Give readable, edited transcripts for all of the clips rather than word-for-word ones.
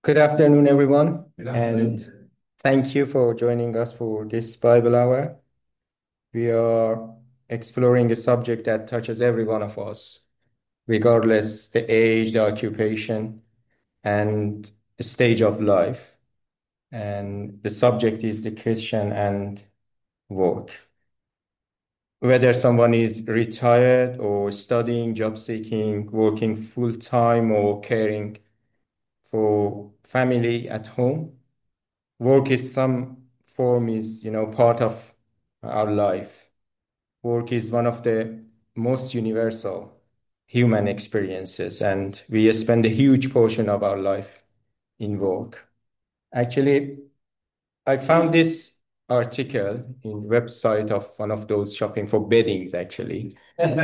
Good afternoon, everyone, Good and afternoon. thank you for joining us for this Bible Hour. We are exploring a subject that touches every one of us, regardless the age, the occupation, and the stage of life. And the subject is the Christian and work. Whether someone is retired or studying, job seeking, working full time, or caring for family at home, work is some form is part of our life. Work is one of the most universal human experiences, and we spend a huge portion of our life in work. Actually, I found this article in website of one of those shopping for beddings actually,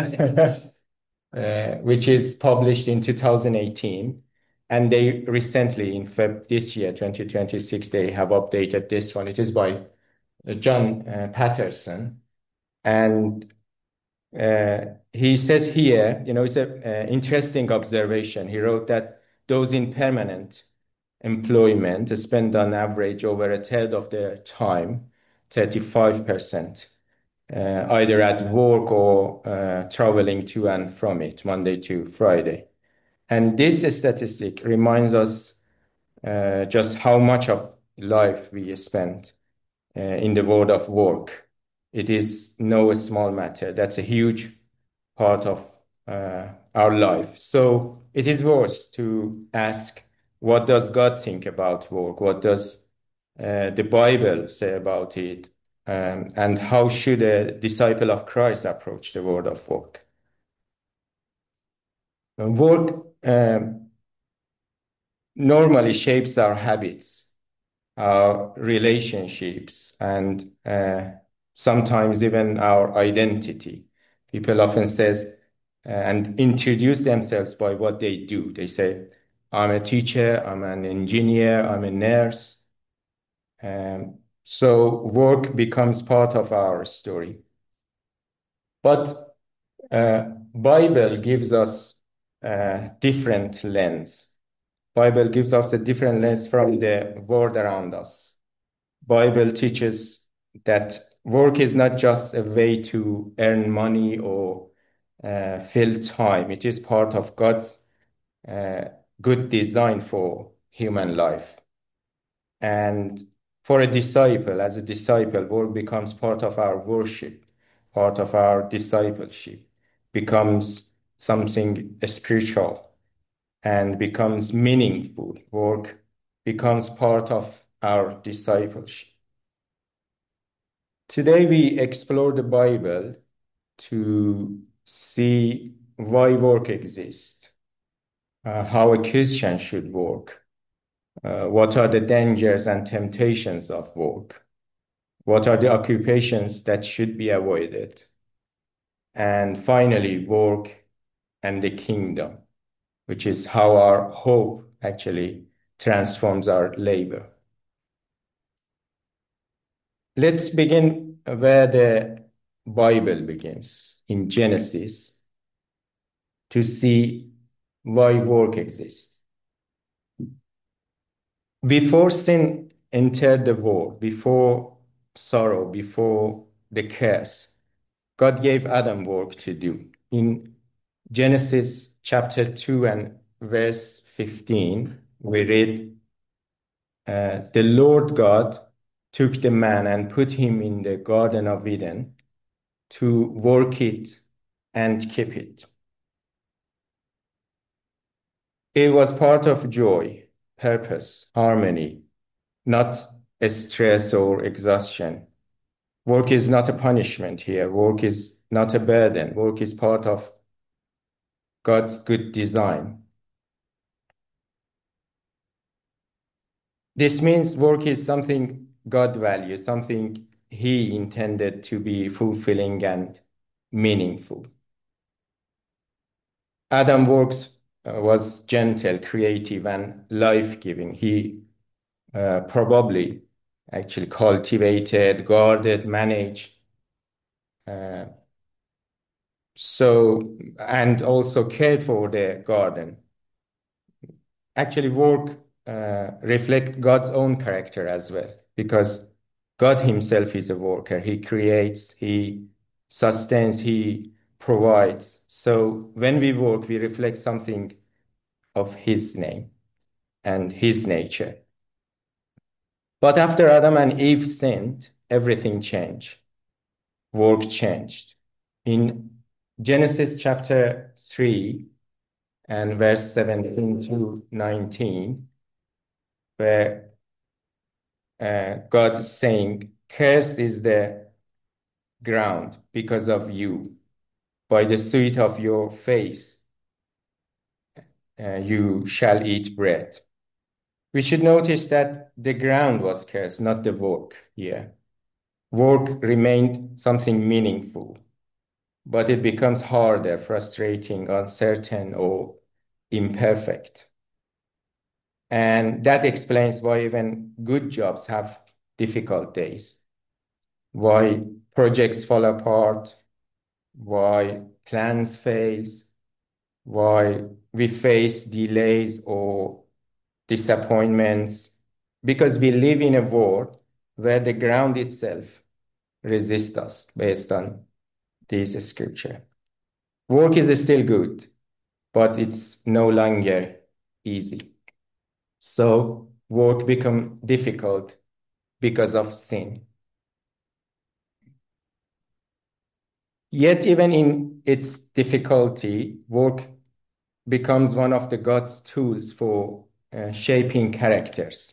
which is published in 2018. And they recently, in Feb this year, 2026, they have updated this one. It is by John Patterson. And he says here, it's an interesting observation. He wrote that those in permanent employment spend on average over a third of their time, 35%, either at work or traveling to and from it, Monday to Friday. And this statistic reminds us just how much of life we spend in the world of work. It is no small matter. That's a huge part of our life. So it is worth to ask, what does God think about work? What does the Bible say about it? And how should a disciple of Christ approach the world of work? Work normally shapes our habits, our relationships, and sometimes even our identity. People often says and introduce themselves by what they do. They say, "I'm a teacher, I'm an engineer, I'm a nurse." So work becomes part of our story. But Bible gives us a different lens. Bible gives us a different lens from the world around us. Bible teaches that work is not just a way to earn money or fill time. It is part of God's uh, good design for human life. And for a disciple, as a disciple, work becomes part of our worship, part of our discipleship, becomes something spiritual and becomes meaningful. Work becomes part of our discipleship. Today, we explore the Bible to see why work exists, how a Christian should work, what are the dangers and temptations of work, what are the occupations that should be avoided, and finally, work and the kingdom, which is how our hope actually transforms our labor. Let's begin where the Bible begins, in Genesis, to see why work exists. Before sin entered the world, before sorrow, before the curse, God gave Adam work to do. In Genesis chapter 2 and verse 15, we read, the Lord God took the man and put him in the Garden of Eden to work it and keep it. It was part of joy, purpose, harmony, not a stress or exhaustion. Work is not a punishment here. Work is not a burden. Work is part of God's good design. This means work is something God values, something He intended to be fulfilling and meaningful. Adam works was gentle, creative, and life-giving. He probably actually cultivated, guarded, managed, uh, and also cared for the garden. Actually, work reflect God's own character as well, because God himself is a worker. He creates, he sustains, he provides. So when we work, we reflect something of his name and his nature. But after Adam and Eve sinned, everything changed. Work changed. In Genesis chapter 3 and verse 17 to 19, where God is saying, "Cursed is the ground because of you. By the sweat of your face you shall eat bread." We should notice that the ground was cursed, not the work here. Work remained something meaningful, but it becomes harder, frustrating, uncertain, or imperfect. And that explains why even good jobs have difficult days, why projects fall apart, why plans fail, why we face delays or disappointments, because we live in a world where the ground itself resists us based on this scripture. Work is still good, but it's no longer easy. So work become difficult because of sin. Yet even in its difficulty, work becomes one of the God's tools for shaping characters.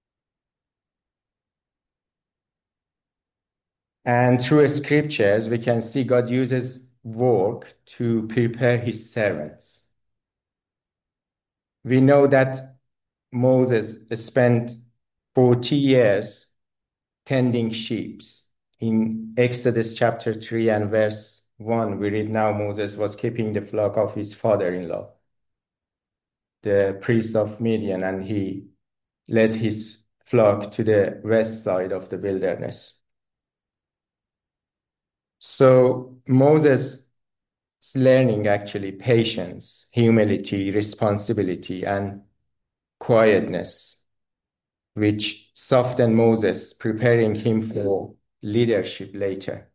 And through scriptures, we can see God uses work to prepare his servants. We know that Moses spent 40 years tending sheep. In Exodus chapter 3 and verse 1, we read, "Now Moses was keeping the flock of his father-in-law, the priest of Midian, and he led his flock to the west side of the wilderness." So Moses is learning actually patience, humility, responsibility, and quietness, which softened Moses, preparing him for leadership later.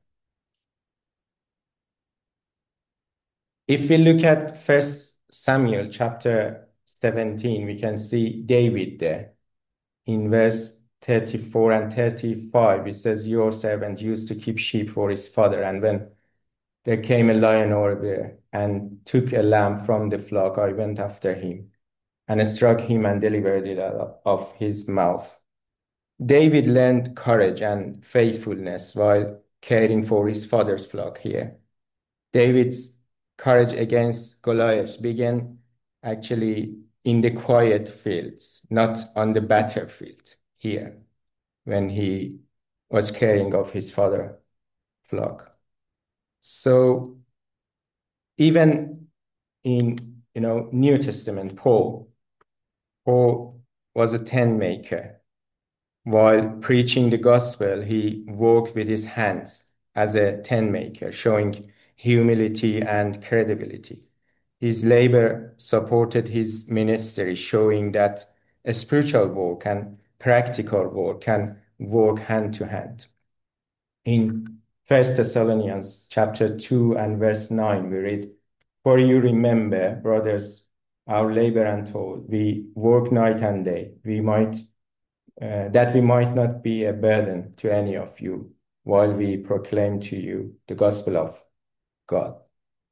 If we look at 1 Samuel chapter 17, we can see David there. In verse 34 and 35, it says, "Your servant used to keep sheep for his father, and when there came a lion or a bear and took a lamb from the flock, I went after him and struck him and delivered it out of his mouth." David learned courage and faithfulness while caring for his father's flock here. David's courage against Goliath began actually in the quiet fields, not on the battlefield here, when he was caring of his father's flock. So even in New Testament, Paul was a tent maker. While preaching the gospel, he worked with his hands as a tent maker, showing humility and credibility. His labor supported his ministry, showing that a spiritual work and practical work can work hand to hand. In 1 Thessalonians chapter 2 and verse 9, we read, "For you remember, brothers, our labor and toil. We work night and day. That we might not be a burden to any of you while we proclaim to you the gospel of God."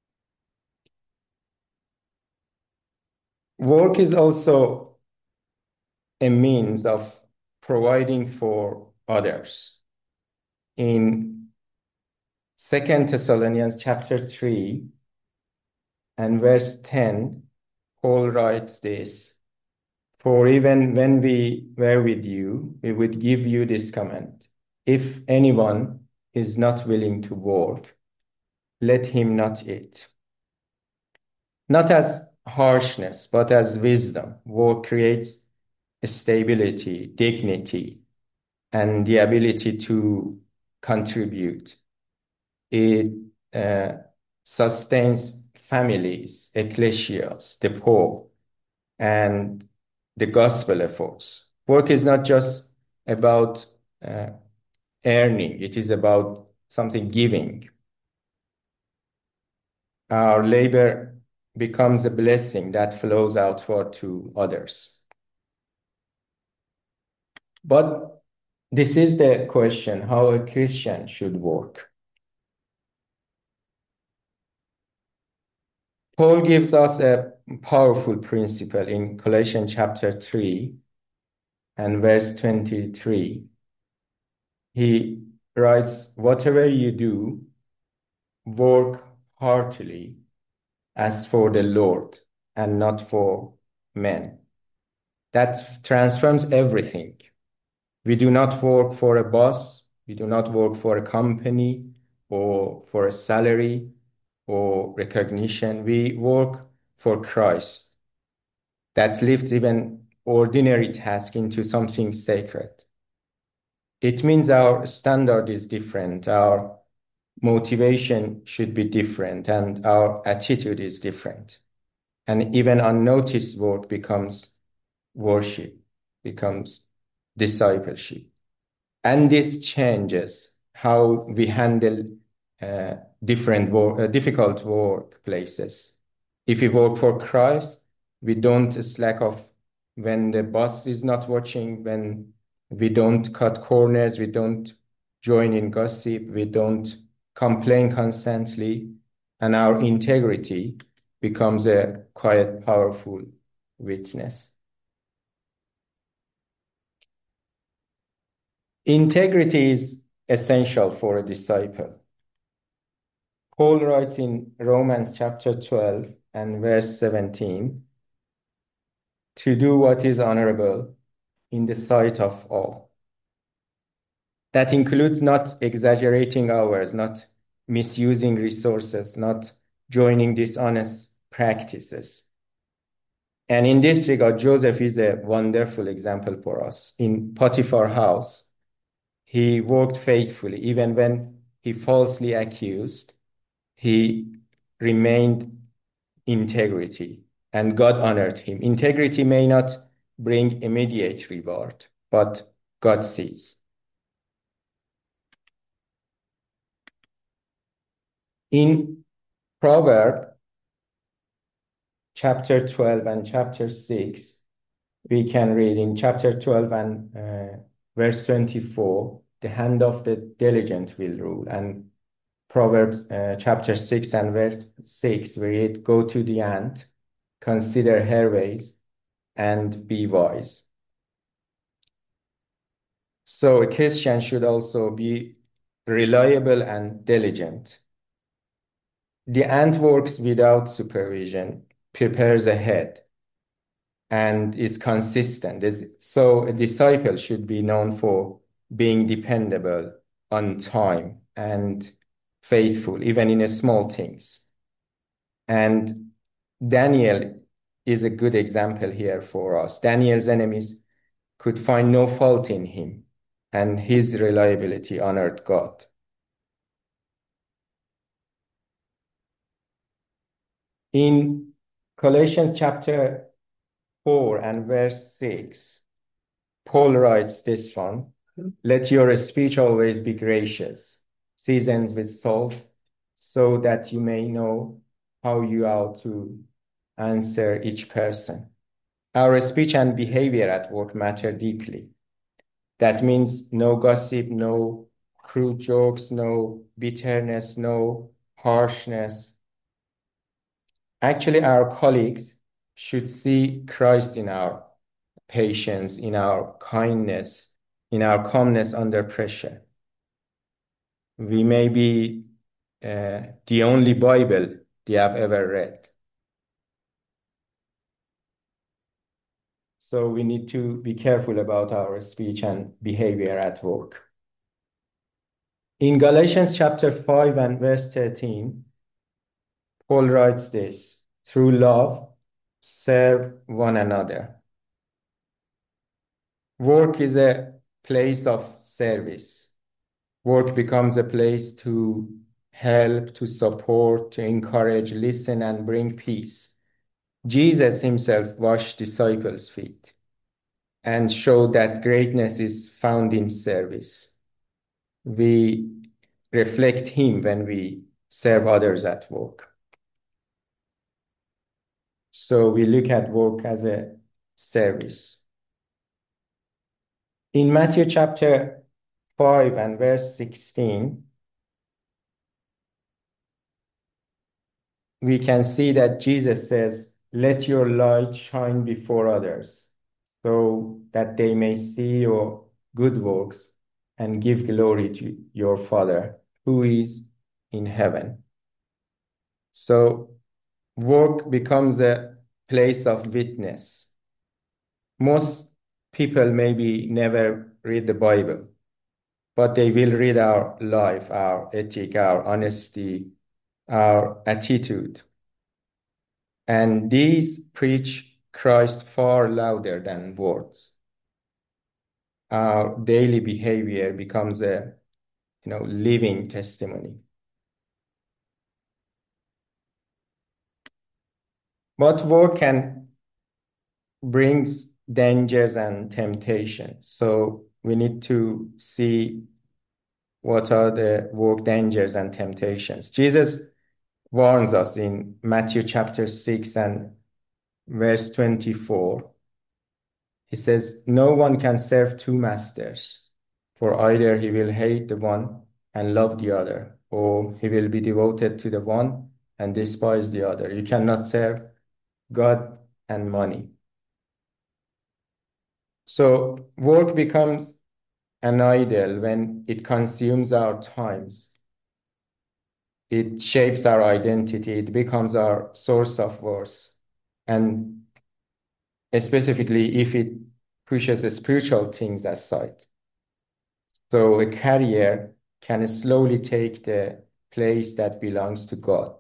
Work is also a means of providing for others. In 2 Thessalonians chapter 3 and verse 10, Paul writes this, "For even when we were with you, we would give you this command. If anyone is not willing to work, let him not eat." Not as harshness, but as wisdom. Work creates stability, dignity, and the ability to contribute. It sustains families, ecclesias, the poor, and the gospel efforts. Work is not just about uh, earning, it is about something giving. Our labor becomes a blessing that flows outward to others. But this is the question, how a Christian should work. Paul gives us a powerful principle in Colossians chapter 3 and verse 23. He writes, whatever you do, work heartily as for the Lord and not for men. That transforms everything. We do not work for a boss. We do not work for a company or for a salary or recognition. We work for Christ that lifts even ordinary task into something sacred. It means our standard is different. Our motivation should be different and our attitude is different. And even unnoticed work becomes worship, becomes discipleship. And this changes how we handle difficult workplaces. If we work for Christ, we don't slack off when the boss is not watching, when we don't cut corners, we don't join in gossip, we don't complain constantly, and our integrity becomes a quiet, powerful witness. Integrity is essential for a disciple. Paul writes in Romans chapter 12 and verse 17, to do what is honorable in the sight of all. That includes not exaggerating hours, not misusing resources, not joining dishonest practices. And in this regard, Joseph is a wonderful example for us. In Potiphar's house, he worked faithfully, even when he falsely accused, he remained integrity, and God honored him. Integrity may not bring immediate reward, but God sees. In Proverbs chapter 12 and chapter 6, we can read in chapter 12 and verse 24, the hand of the diligent will rule. And Proverbs chapter 6 and verse 6, we read, go to the ant, consider her ways, and be wise. So a Christian should also be reliable and diligent. The ant works without supervision, prepares ahead, and is consistent. So a disciple should be known for being dependable, on time, and faithful, even in small things. And Daniel is a good example here for us. Daniel's enemies could find no fault in him, and his reliability honored God. In Colossians chapter 4 and verse 6, Paul writes this one, let your speech always be gracious, seasoned with salt, so that you may know how you ought to answer each person. Our speech and behavior at work matter deeply. That means no gossip, no crude jokes, no bitterness, no harshness. Actually, our colleagues should see Christ in our patience, in our kindness, in our calmness under pressure. We may be the only Bible they have ever read. So we need to be careful about our speech and behavior at work. In Galatians chapter 5 and verse 13, Paul writes this, through love, serve one another. Work is a place of service. Work becomes a place to help, to support, to encourage, listen, and bring peace. Jesus himself washed disciples' feet. and show that greatness is found in service. We reflect Him when we serve others at work. So we look at work as a service. In Matthew chapter 5 and verse 16, we can see that Jesus says, "Let your light shine before others, so that they may see your good works and give glory to your Father who is in heaven." So work becomes a place of witness. Most people maybe never read the Bible, but they will read our life, our ethic, our honesty, our attitude. And these preach Christ far louder than words. Our daily behavior becomes a living testimony. But work can brings dangers and temptations. So we need to see what are the work dangers and temptations. Jesus warns us in Matthew chapter 6 and verse 24. He says, "No one can serve two masters, for either he will hate the one and love the other, or he will be devoted to the one and despise the other. You cannot serve God and money." So work becomes an idol when it consumes our times. It shapes our identity. It becomes our source of worth. And specifically, if it pushes spiritual things aside. So a career can slowly take the place that belongs to God.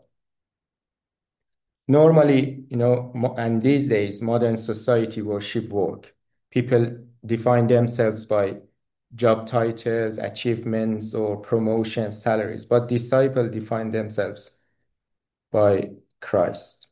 Normally, and these days, modern society worship work. People define themselves by job titles, achievements, or promotions, salaries, but disciples define themselves by Christ.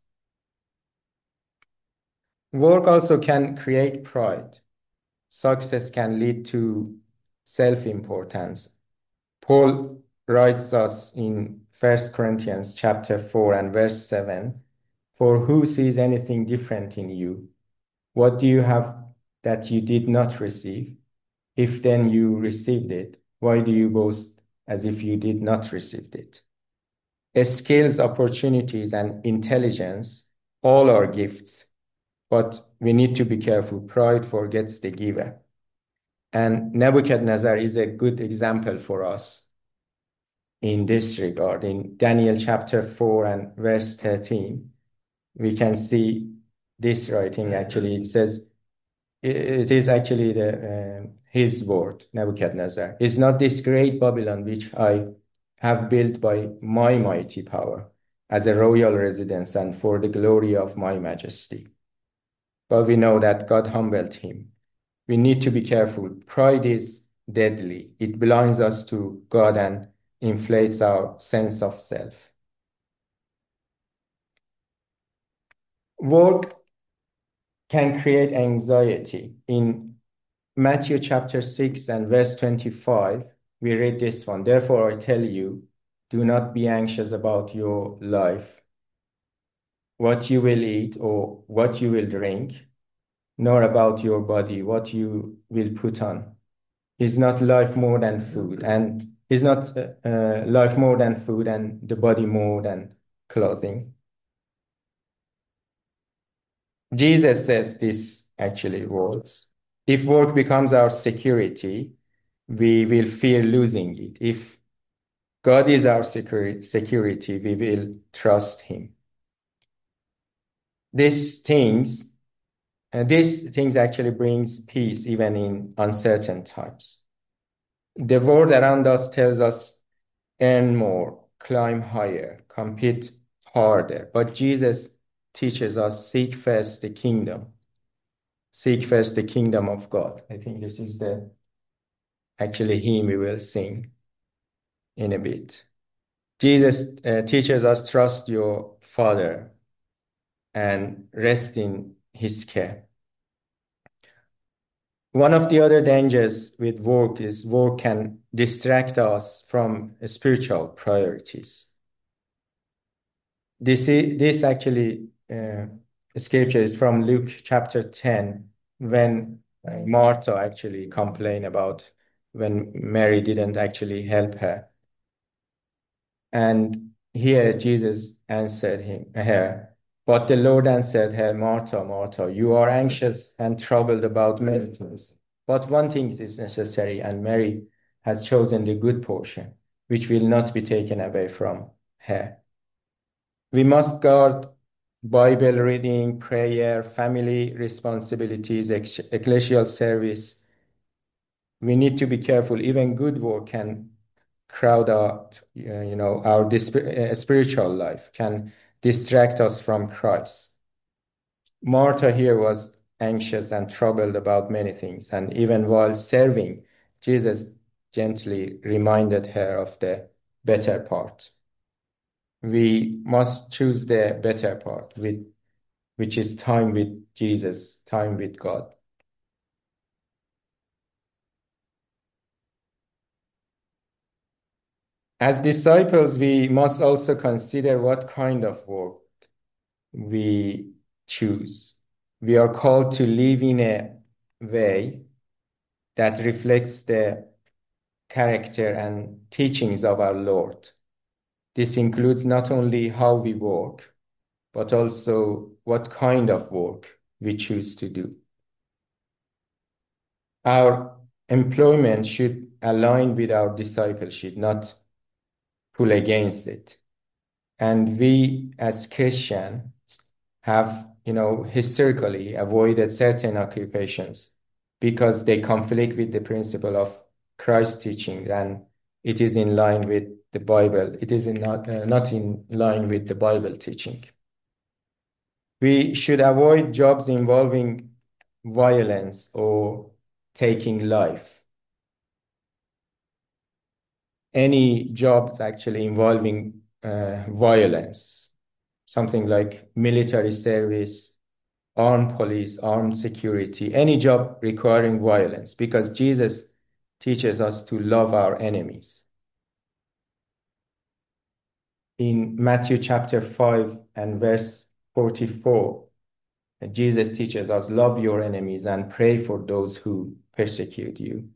Work also can create pride. Success can lead to self-importance. Paul writes us in 1 Corinthians chapter 4 and verse 7, "For who sees anything different in you? What do you have that you did not receive? If then you received it, why do you boast as if you did not receive it?" Skills, opportunities, and intelligence all are gifts, but we need to be careful. Pride forgets the giver. And Nebuchadnezzar is a good example for us in this regard. In Daniel chapter 4 and verse 13, we can see this writing actually. It says, it is actually his word, Nebuchadnezzar. "Is not this great Babylon which I have built by my mighty power as a royal residence and for the glory of my majesty?" But we know that God humbled him. We need to be careful. Pride is deadly. It blinds us to God and inflates our sense of self. Work can create anxiety. In Matthew chapter 6 and verse 25, we read this one. "Therefore I tell you, do not be anxious about your life, what you will eat or what you will drink, nor about your body, what you will put on. Is not life more than food, and is not life more than food, and the body more than clothing?" Jesus says this actually works. If work becomes our security, we will fear losing it. If God is our security, we will trust Him. These things, these things actually brings peace even in uncertain times. The world around us tells us earn more, climb higher, compete harder. But Jesus teaches us seek first the kingdom. Seek first the kingdom of God. I think this is the actually hymn we will sing in a bit. Jesus teaches us trust your Father and rest in his care. One of the other dangers with work is work can distract us from spiritual priorities. This actually scripture is from Luke chapter 10, when Martha actually complained about when Mary didn't actually help her. And here Jesus answered her, but the Lord answered her, Martha, Martha, you are anxious and troubled about many things. But one thing is necessary, and Mary has chosen the good portion, which will not be taken away from her. We must guard Bible reading, prayer, family responsibilities, ecclesial service. We need to be careful. Even good work can crowd out, our spiritual life, can distract us from Christ. Martha here was anxious and troubled about many things, and even while serving, Jesus gently reminded her of the better part. We must choose the better part, which is time with Jesus, time with God. As disciples, we must also consider what kind of work we choose. We are called to live in a way that reflects the character and teachings of our Lord. This includes not only how we work, but also what kind of work we choose to do. Our employment should align with our discipleship, not pull against it. And we as Christians have, historically avoided certain occupations because they conflict with the principle of Christ's teaching, and it is in line with the Bible. It is not in line with the Bible teaching. We should avoid jobs involving violence or taking life. Any jobs actually involving violence, something like military service, armed police, armed security, any job requiring violence, because Jesus teaches us to love our enemies. In Matthew chapter 5 and verse 44, Jesus teaches us, love your enemies and pray for those who persecute you.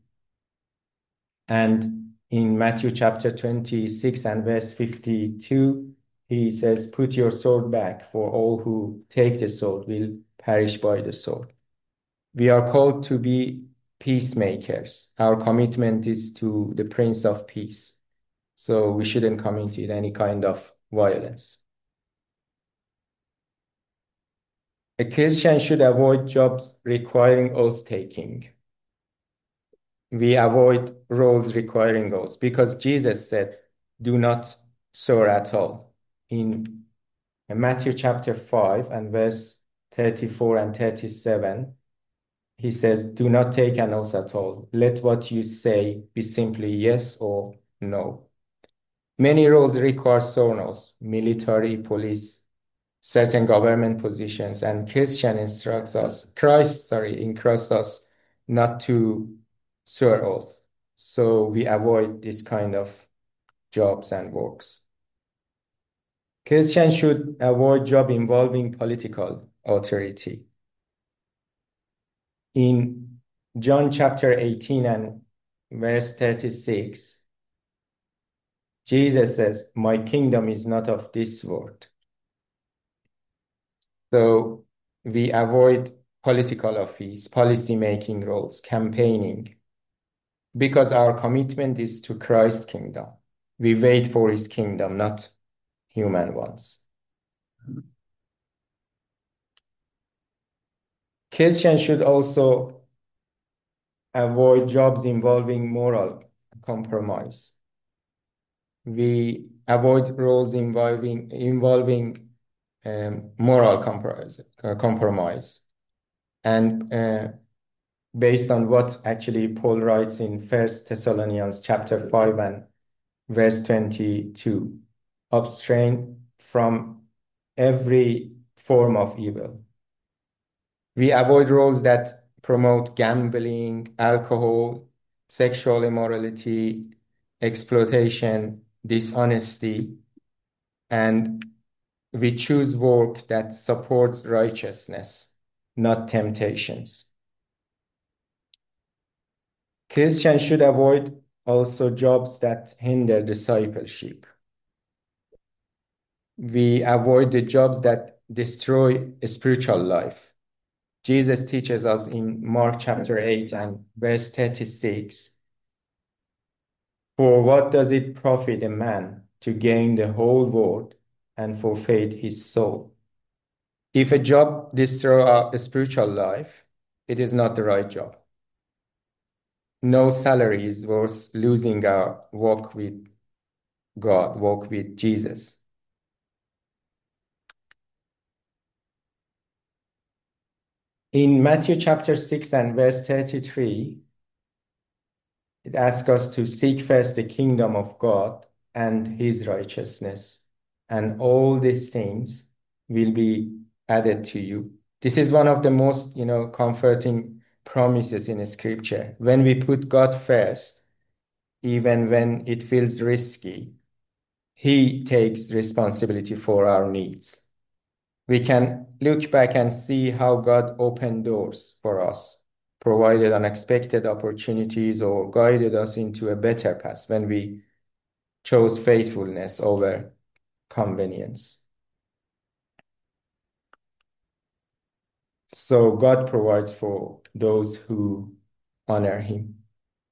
And in Matthew chapter 26 and verse 52, he says, put your sword back, for all who take the sword will perish by the sword. We are called to be peacemakers. Our commitment is to the Prince of Peace. So we shouldn't commit any kind of violence. A Christian should avoid jobs requiring oath-taking. We avoid roles requiring oaths because Jesus said, do not swear at all. In Matthew chapter 5 and verse 34 and 37, he says, do not take an oath at all. Let what you say be simply yes or no. Many roles require sworn oaths, military, police, certain government positions, and Christ instructs us not to swear oath. So we avoid this kind of jobs and works. Christians should avoid job involving political authority. In John chapter 18 and verse 36, Jesus says, my kingdom is not of this world. So we avoid political office, policy-making roles, campaigning, because our commitment is to Christ's kingdom. We wait for his kingdom, not human ones. Christians should also avoid jobs involving moral compromise. We avoid roles involving moral compromise. And based on what actually Paul writes in 1 Thessalonians chapter 5 and verse 22, abstain from every form of evil. We avoid roles that promote gambling, alcohol, sexual immorality, exploitation, dishonesty, and we choose work that supports righteousness, not temptations. Christians should avoid also jobs that hinder discipleship. We avoid the jobs that destroy a spiritual life. Jesus teaches us in Mark chapter 8 and verse 36, "For what does it profit a man to gain the whole world and forfeit his soul?" If a job destroys a spiritual life, it is not the right job. No salary is worth losing our walk with God, walk with Jesus. In Matthew chapter 6 and verse 33, it asks us to seek first the kingdom of God and his righteousness, and all these things will be added to you. This is one of the most, comforting promises in scripture. When we put God first, even when it feels risky, he takes responsibility for our needs. We can look back and see how God opened doors for us, provided unexpected opportunities, or guided us into a better path when we chose faithfulness over convenience. So God provides for those who honor him.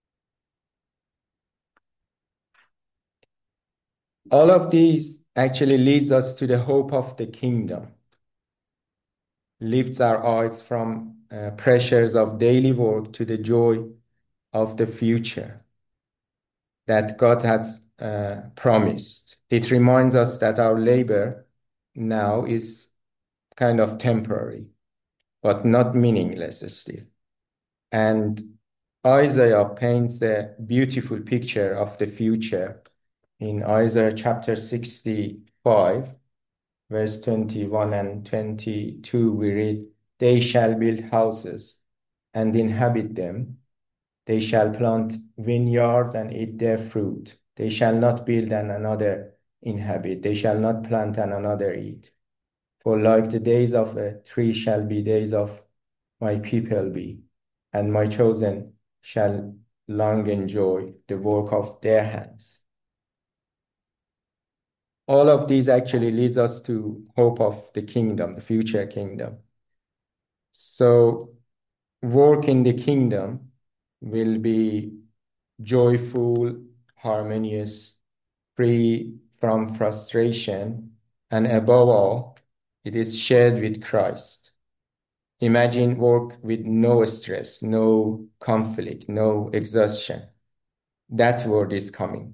All of these actually leads us to the hope of the kingdom, lifts our eyes from pressures of daily work to the joy of the future that God has promised. It reminds us that our labor now is kind of temporary, but not meaningless still. And Isaiah paints a beautiful picture of the future. In Isaiah chapter 65, verse 21 and 22, we read, "They shall build houses and inhabit them. They shall plant vineyards and eat their fruit. They shall not build and another inhabit. They shall not plant and another eat. For like the days of a tree shall be days of my people be, and my chosen shall long enjoy the work of their hands." All of these actually leads us to hope of the kingdom, the future kingdom. So work in the kingdom will be joyful, harmonious, free from frustration, and above all, it is shared with Christ. Imagine work with no stress, no conflict, no exhaustion. That word is coming.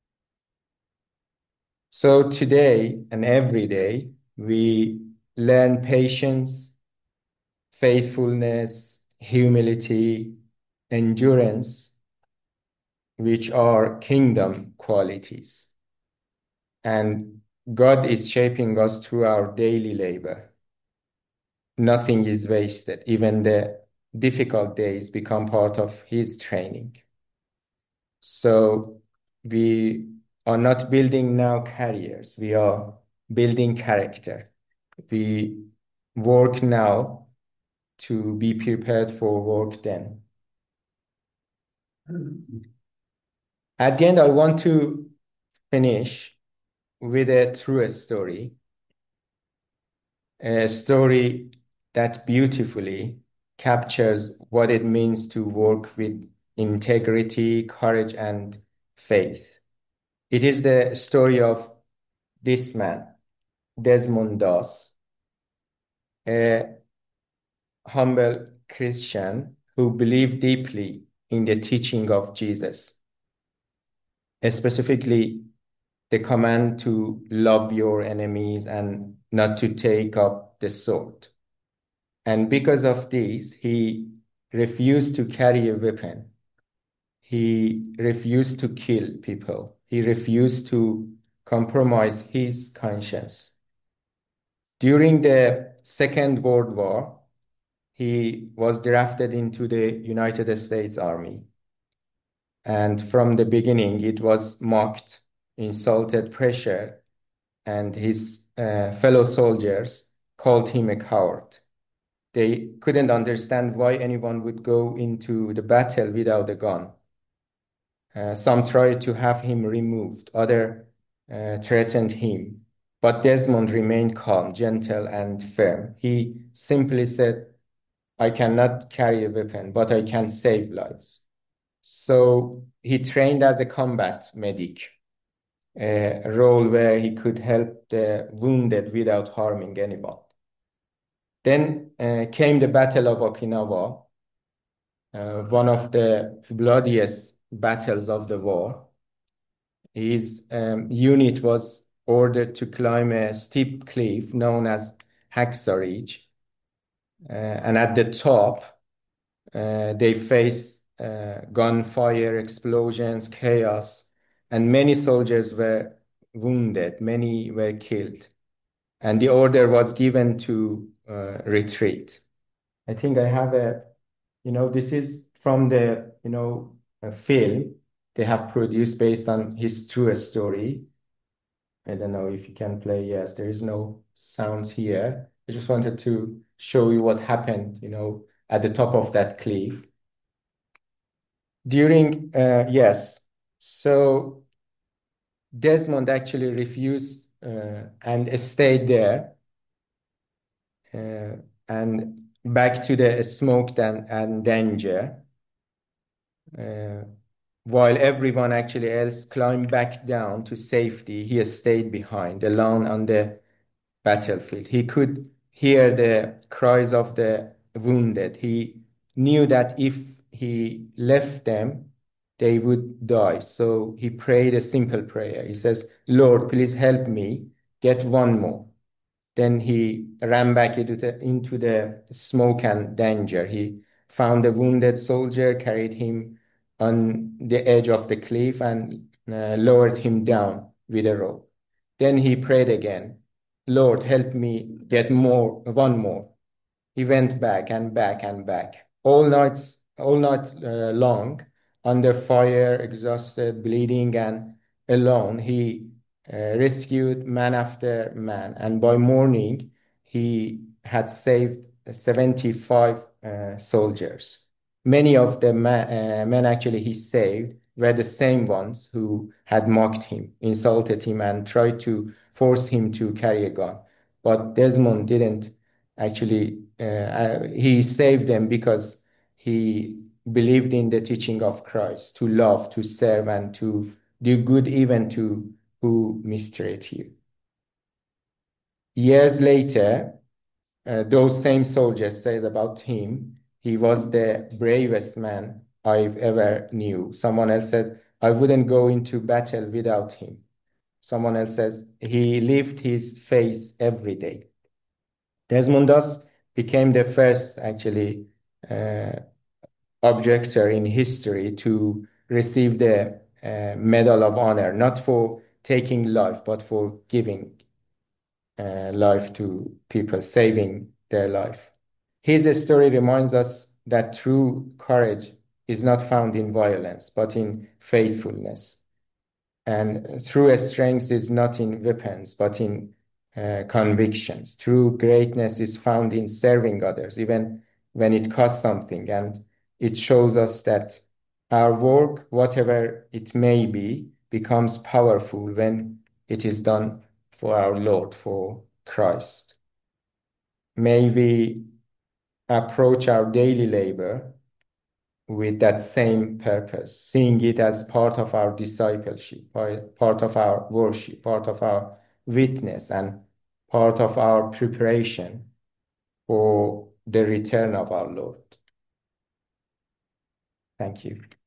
So today and every day, we learn patience, faithfulness, humility, endurance, which are kingdom qualities. And God is shaping us through our daily labor. Nothing is wasted. Even the difficult days become part of his training. So we are not building now careers. We are building character. We work now to be prepared for work then. At the end, I want to finish with a true story, a story that beautifully captures what it means to work with integrity, courage, and faith. It is the story of this man, Desmond Doss, a humble Christian who believed deeply in the teaching of Jesus, specifically the command to love your enemies and not to take up the sword. And because of this, he refused to carry a weapon. He refused to kill people. He refused to compromise his conscience. During the Second World War, he was drafted into the United States Army. And from the beginning, it was mocked, insulted, pressured, and his fellow soldiers called him a coward. They couldn't understand why anyone would go into the battle without a gun. Some tried to have him removed, others threatened him. But Desmond remained calm, gentle, and firm. He simply said, I cannot carry a weapon, but I can save lives. So he trained as a combat medic, a role where he could help the wounded without harming anyone. Then came the Battle of Okinawa, one of the bloodiest battles of the war. His unit was ordered to climb a steep cliff known as Hacksaw Ridge. And at the top, they faced gunfire, explosions, chaos, and many soldiers were wounded, many were killed. And the order was given to retreat. I think I have this is from the, a film they have produced based on his true story. I don't know if you can play. Yes, there is no sounds here. I just wanted to show you what happened, at the top of that cliff. Yes, so Desmond actually refused and stayed there uh, and back to the smoke and danger, uh, while everyone actually else climbed back down to safety. He stayed behind, alone on the battlefield. He could hear the cries of the wounded. He knew that if he left them, they would die. So he prayed a simple prayer. He says, Lord, please help me get one more. Then he ran back into the smoke and danger. He found a wounded soldier, carried him on the edge of the cliff, and lowered him down with a rope. Then he prayed again, Lord, help me get one more. He went back and back and back, all night long, under fire, exhausted, bleeding, and alone. He rescued man after man, and by morning, he had saved 75 soldiers. Many of the men actually he saved were the same ones who had mocked him, insulted him, and tried to force him to carry a gun. But Desmond didn't actually, he saved them because he believed in the teaching of Christ to love, to serve, and to do good even to who mistreat you. Years later, those same soldiers said about him, he was the bravest man I've ever knew. Someone else said, I wouldn't go into battle without him. Someone else says, he lifted his face every day. Desmond thus became the first, actually, uh, objector in history to receive the Medal of Honor, not for taking life, but for giving life to people, saving their life. His story reminds us that true courage is not found in violence, but in faithfulness. And true strength is not in weapons, but in convictions. True greatness is found in serving others, even when it costs something. And it shows us that our work, whatever it may be, becomes powerful when it is done for our Lord, for Christ. May we approach our daily labor with that same purpose, seeing it as part of our discipleship, part of our worship, part of our witness, and part of our preparation for the return of our Lord. Thank you.